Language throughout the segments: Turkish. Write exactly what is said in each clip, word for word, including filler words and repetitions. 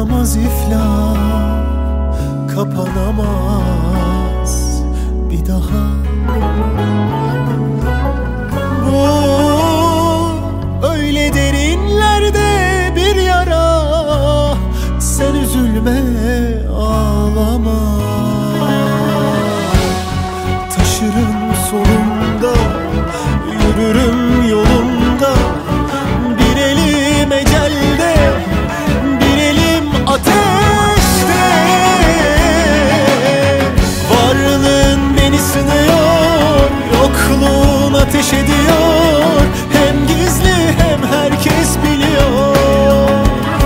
olamaz iflah, kapanamaz bir daha. Bu öyle derinlerde bir yara, sen üzülme, ağlama. Taşırım solumda, yürürüm yolunda, bir elim ecelde, bir elim ateşte. Varlığın beni sınıyor, yokluğun ateş ediyor. Hem gizli hem herkes biliyor.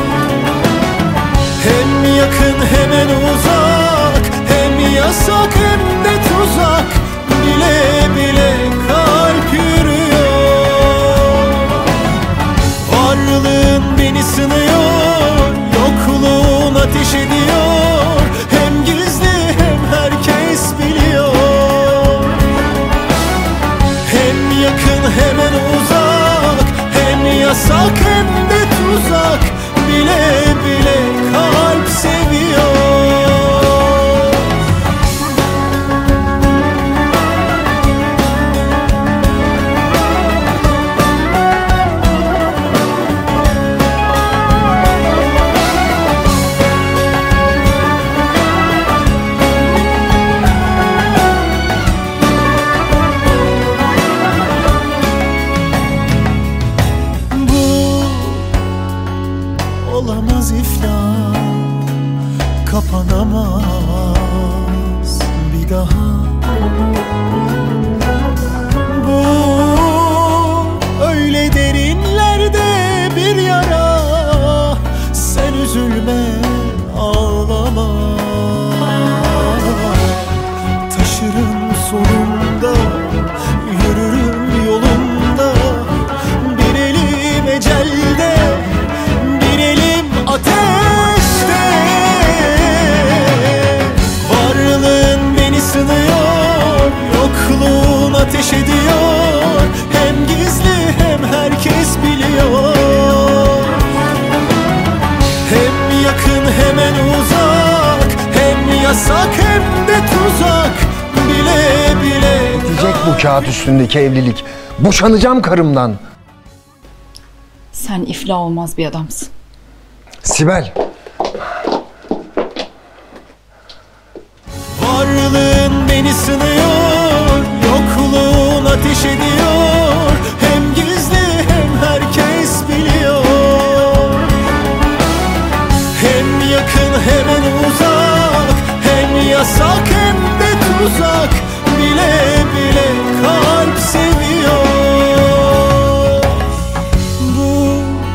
Hem yakın hemen uzak, hem yasak hem de tuzak. Bile bile kalp yürüyor. Varlığın beni sınıyor, yokluğun ateş ediyor. Hem gizli hem herkes biliyor. Hem yakın hemen uzak, hem yasak hem de tuzak. Bile bile kalp seviyor. Olamaz iflah, kapanamaz bir daha. Bu öyle derinlerde bir yara, sen üzülme, ağlama. Taşırım solumda, yürürüm yolunda, bir elim ecelde, ateşte. Varlığın beni sınıyor, yokluğun ateş ediyor. Hem gizli hem herkes biliyor. Hem yakın hemen uzak, hem yasak hem de tuzak. Bile bile Bitecek bu kağıt üstündeki evlilik. Boşanacağım karımdan. Sen iflah olmaz bir adamsın. Sibel. Varlığın beni sınıyor, yokluğun ateş ediyor. Hem gizli hem herkes biliyor. Hem yakın hemen uzak, hem yasak hem de tuzak. Bile bile kalp seviyor. Bu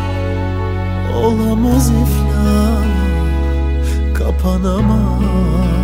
olamaz iflah, kapanamaz